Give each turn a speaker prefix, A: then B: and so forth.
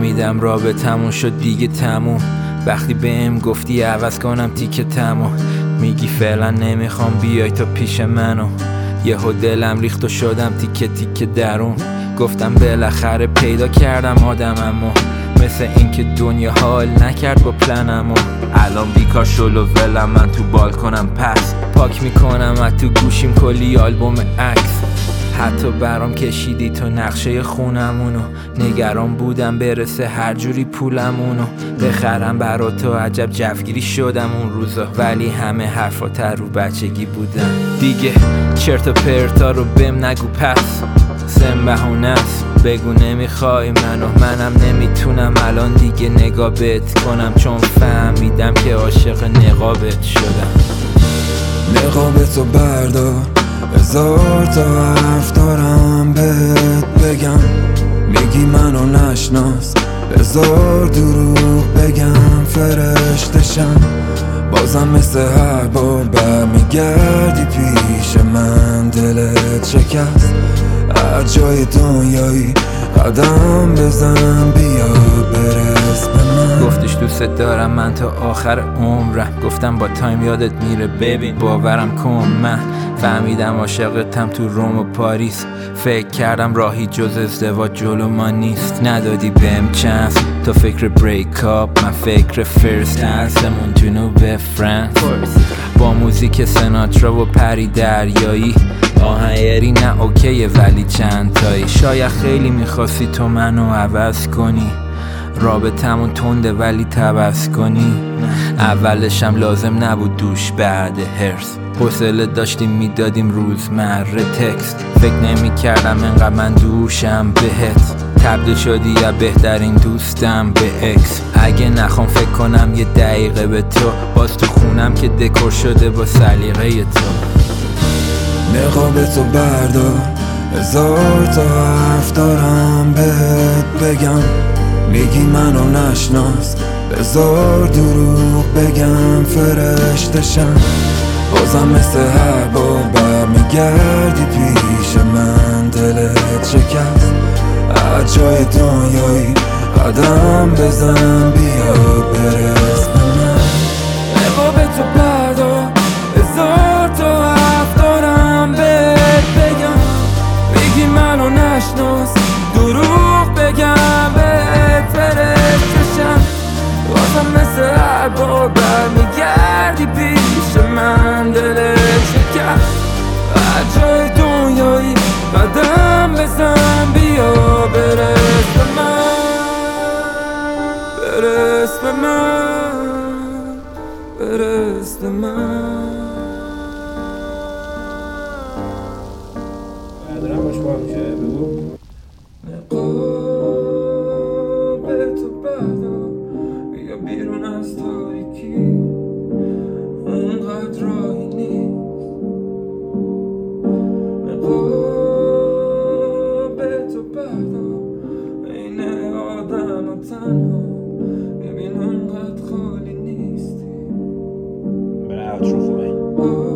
A: فهمیدم رابطمون شد دیگه تموم. وقتی بهم گفتی عوض کنم تیکه تموم، میگی فعلا نمیخوام بیای تا پیش منو. یهو دلم ریخت و شدم تیکه تیکه درون. گفتم بالاخره پیدا کردم آدممو، مثل اینکه دنیا حال نکرد با پلنمو. الان بیکار شلو ولم من تو بالکنم، پس پاک میکنم از تو گوشیم کلی آلبوم عکس. حتی برام کشیدی تو نقشه خونمونو، نگران بودم برسه هر جوری پولمونو بخرم برا تو. عجب جوگیری شدم اون روزا، ولی همه حرفات رو بچگی بودن دیگه. چرت و پرتا رو بهم نگو پس، سم بهونست. بگو نمیخوای منم نمیتونم الان دیگه نگاه بهت کنم، چون فهمیدم که عاشق نقابت شدم.
B: نقابتو بردار، هزار تا حرف دارم بهت بگم. میگی منو نشناس، هزار دروغ بگم فرشتشم. بازم مثل هر بار برمیگردی پیش من، دلت شکست. هر جای دنیایی قدم بزن بیا برس به من.
A: گفتش دوست دارم من تا آخر عمرم، گفتم با تایم یادت میره ببین باورم کن. من فهمیدم عاشقتم تو روم و پاریس، فکر کردم راهی جز ازدواج جلو ما نیست. ندادی بهم چانس تو فکر بریک اپ، من فکر فرست هستمون جنوب فرانس. با موزیک سناترا و پری دریایی، آهنگری نه اوکیه ولی چند تایی. شاید خیلی میخواستی تو منو عوض کنی، رابطمون تنده ولی تبس کنی. اولشم لازم نبود دوش بعد هرس، حوصله داشتیم میدادیم روزمره تکست. فکر نمی کردم انقدر من دوشم بهت، تبدیل شدی یا بهترین دوستم به اکس. اگه نخوام فکر کنم یه دقیقه به تو، باز تو خونم که دکور شده با سلیقه تو.
B: نقابتو بردار، هزار تا حرف دارم بهت بگم. میگی منو نشناس، هزار دروغ بگم فرشتشم. بازم مثل هر بار برمیگردی پیش من، دلت شکست. هر جای دنیایی قدم بزن بیا برس به من. نقابتو بردار، هزار تا حرف دارم بهت بگم. میگی منو نشناس، دروغ بگم بهت فرشتشم. بازم مثل هر بار برمیگردی پیش من، دلت شکست. هر جای دنیایی قدم بزن بیا برس به من، برس به من، برس به من.
C: دارم باش با میشه بگو.
B: نقابتو بردار، بیا بیرون از تاریکی، اونقدر راهی نیست. نقابتو بردار، بین آدم و تنها، ببین اونقدر خالی نیستی.
C: برای اوترو خوبه.